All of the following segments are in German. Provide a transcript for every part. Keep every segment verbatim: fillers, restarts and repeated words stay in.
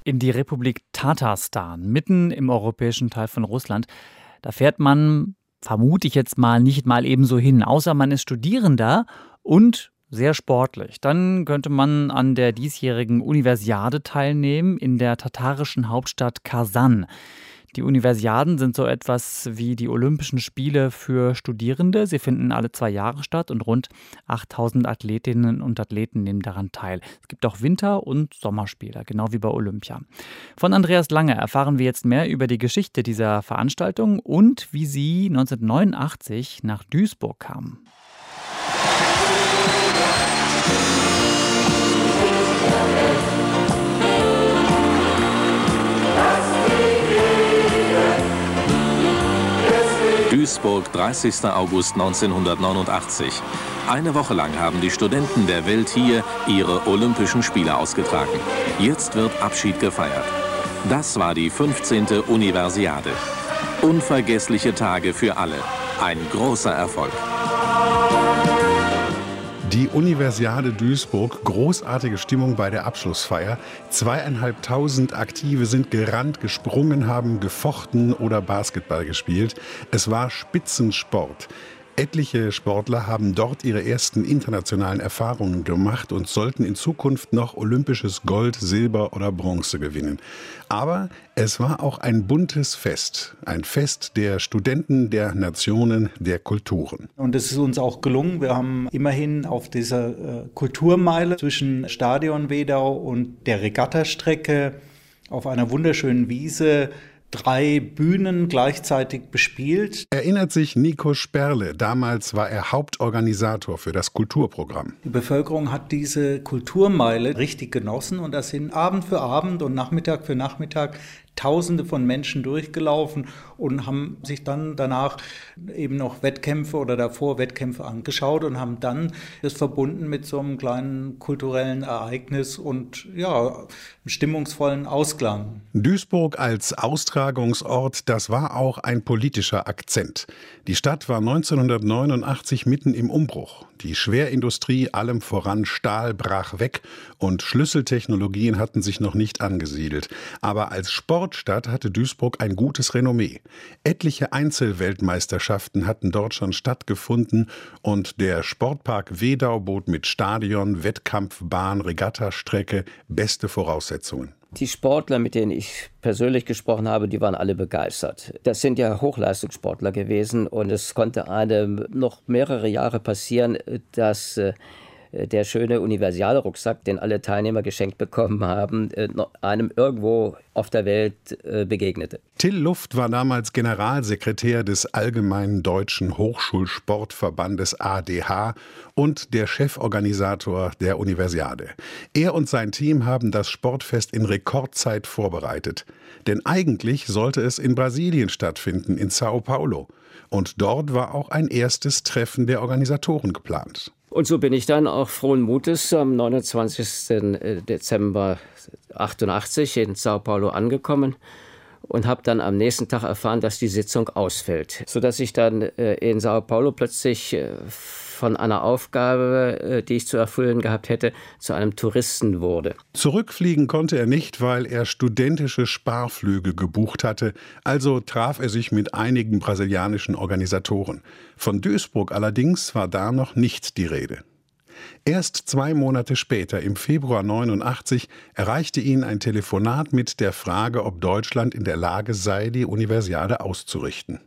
in die Republik Tatarstan, mitten im europäischen Teil von Russland. Da fährt man, vermute ich jetzt mal, nicht mal ebenso hin, außer man ist Studierender und sehr sportlich. Dann könnte man an der diesjährigen Universiade teilnehmen in der tatarischen Hauptstadt Kasan. Die Universiaden sind so etwas wie die Olympischen Spiele für Studierende. Sie finden alle zwei Jahre statt und rund achttausend Athletinnen und Athleten nehmen daran teil. Es gibt auch Winter- und Sommerspiele, genau wie bei Olympia. Von Andreas Lange erfahren wir jetzt mehr über die Geschichte dieser Veranstaltung und wie sie neunzehnhundertneunundachtzig nach Duisburg kam. Duisburg, dreißigster August neunzehnhundertneunundachtzig. Eine Woche lang haben die Studenten der Welt hier ihre Olympischen Spiele ausgetragen. Jetzt wird Abschied gefeiert. Das war die fünfzehnte Universiade. Unvergessliche Tage für alle. Ein großer Erfolg. Die Universiade Duisburg, großartige Stimmung bei der Abschlussfeier. Zweieinhalbtausend Aktive sind gerannt, gesprungen, haben gefochten oder Basketball gespielt. Es war Spitzensport. Etliche Sportler haben dort ihre ersten internationalen Erfahrungen gemacht und sollten in Zukunft noch olympisches Gold, Silber oder Bronze gewinnen. Aber es war auch ein buntes Fest, ein Fest der Studenten, der Nationen, der Kulturen. Und es ist uns auch gelungen. Wir haben immerhin auf dieser äh, Kulturmeile zwischen Stadion Wedau und der Regattastrecke auf einer wunderschönen Wiese drei Bühnen gleichzeitig bespielt. Erinnert sich Nico Sperle. Damals war er Hauptorganisator für das Kulturprogramm. Die Bevölkerung hat diese Kulturmeile richtig genossen und da sind Abend für Abend und Nachmittag für Nachmittag Tausende von Menschen durchgelaufen und haben sich dann danach eben noch Wettkämpfe oder davor Wettkämpfe angeschaut und haben dann das verbunden mit so einem kleinen kulturellen Ereignis und ja, einem stimmungsvollen Ausklang. Duisburg als Austragungsort, das war auch ein politischer Akzent. Die Stadt war neunzehnhundertneunundachtzig mitten im Umbruch. Die Schwerindustrie, allem voran Stahl, brach weg und Schlüsseltechnologien hatten sich noch nicht angesiedelt. Aber als Sportstadt hatte Duisburg ein gutes Renommee. Etliche Einzelweltmeisterschaften hatten dort schon stattgefunden und der Sportpark Wedau bot mit Stadion, Wettkampfbahn, Regattastrecke beste Voraussetzungen. Die Sportler, mit denen ich persönlich gesprochen habe, die waren alle begeistert. Das sind ja Hochleistungssportler gewesen und es konnte einem noch mehrere Jahre passieren, dass äh, der schöne Universalrucksack, den alle Teilnehmer geschenkt bekommen haben, äh, einem irgendwo auf der Welt äh, begegnete. Till Luft war damals Generalsekretär des Allgemeinen Deutschen Hochschulsportverbandes A D H und der Cheforganisator der Universiade. Er und sein Team haben das Sportfest in Rekordzeit vorbereitet. Denn eigentlich sollte es in Brasilien stattfinden, in Sao Paulo. Und dort war auch ein erstes Treffen der Organisatoren geplant. Und so bin ich dann auch frohen Mutes am neunundzwanzigsten Dezember achtundachtzig in Sao Paulo angekommen und habe dann am nächsten Tag erfahren, dass die Sitzung ausfällt. Sodass ich dann in Sao Paulo plötzlich von einer Aufgabe, die ich zu erfüllen gehabt hätte, zu einem Touristen wurde. Zurückfliegen konnte er nicht, weil er studentische Sparflüge gebucht hatte. Also traf er sich mit einigen brasilianischen Organisatoren. Von Duisburg allerdings war da noch nicht die Rede. Erst zwei Monate später, im Februar neunundachtzig, erreichte ihn ein Telefonat mit der Frage, ob Deutschland in der Lage sei, die Universiade auszurichten.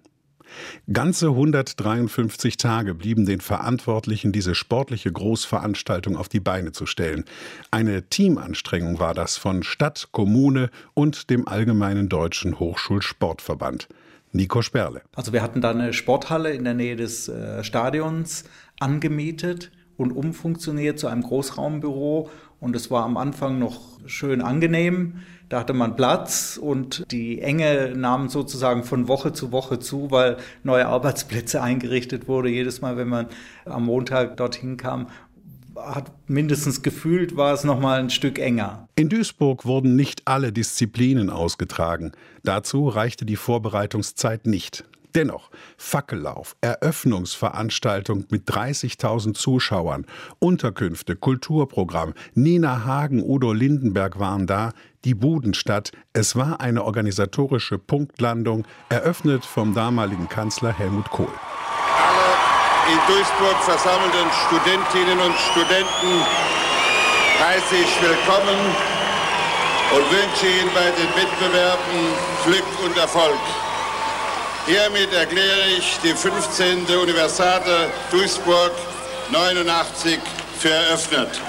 Ganze hundertdreiundfünfzig Tage blieben den Verantwortlichen, diese sportliche Großveranstaltung auf die Beine zu stellen. Eine Teamanstrengung war das von Stadt, Kommune und dem Allgemeinen Deutschen Hochschulsportverband. Nico Sperle. Also wir hatten da eine Sporthalle in der Nähe des äh, Stadions angemietet und umfunktioniert zu einem Großraumbüro. Und es war am Anfang noch schön angenehm. Da hatte man Platz und die Enge nahm sozusagen von Woche zu Woche zu, weil neue Arbeitsplätze eingerichtet wurde. Jedes Mal, wenn man am Montag dorthin kam, hat mindestens gefühlt, war es noch mal ein Stück enger. In Duisburg wurden nicht alle Disziplinen ausgetragen. Dazu reichte die Vorbereitungszeit nicht. Dennoch, Fackellauf, Eröffnungsveranstaltung mit dreißigtausend Zuschauern, Unterkünfte, Kulturprogramm, Nina Hagen, Udo Lindenberg waren da, die Budenstadt. Es war eine organisatorische Punktlandung, eröffnet vom damaligen Kanzler Helmut Kohl. Alle in Duisburg versammelten Studentinnen und Studenten heiße ich willkommen und wünsche Ihnen bei den Wettbewerben Glück und Erfolg. Hiermit erkläre ich die fünfzehnte Universiade Duisburg neunundachtzig für eröffnet.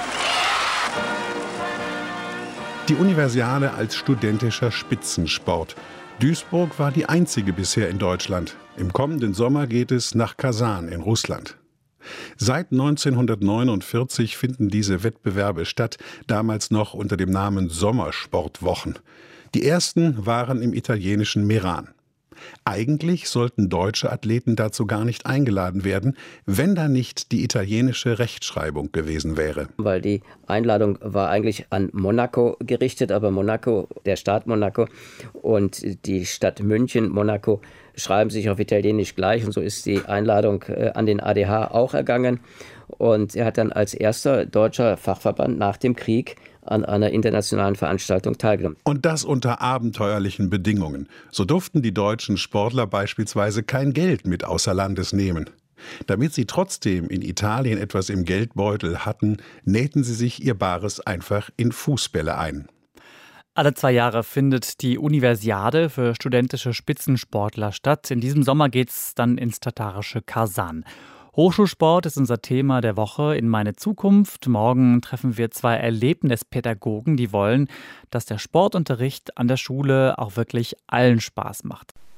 Die Universiade als studentischer Spitzensport. Duisburg war die einzige bisher in Deutschland. Im kommenden Sommer geht es nach Kasan in Russland. Seit neunzehnhundertneunundvierzig finden diese Wettbewerbe statt, damals noch unter dem Namen Sommersportwochen. Die ersten waren im italienischen Meran. Eigentlich sollten deutsche Athleten dazu gar nicht eingeladen werden, wenn da nicht die italienische Rechtschreibung gewesen wäre. Weil die Einladung war eigentlich an Monaco gerichtet, aber Monaco, der Staat Monaco und die Stadt München, Monaco, schreiben sich auf Italienisch gleich. Und so ist die Einladung an den A D H auch ergangen. Und er hat dann als erster deutscher Fachverband nach dem Krieg an einer internationalen Veranstaltung teilgenommen. Und das unter abenteuerlichen Bedingungen. So durften die deutschen Sportler beispielsweise kein Geld mit außer Landes nehmen. Damit sie trotzdem in Italien etwas im Geldbeutel hatten, nähten sie sich ihr Bares einfach in Fußbälle ein. Alle zwei Jahre findet die Universiade für studentische Spitzensportler statt. In diesem Sommer geht es dann ins tatarische Kasan. Hochschulsport ist unser Thema der Woche in Meine Zukunft. Morgen treffen wir zwei Erlebnispädagogen, die wollen, dass der Sportunterricht an der Schule auch wirklich allen Spaß macht.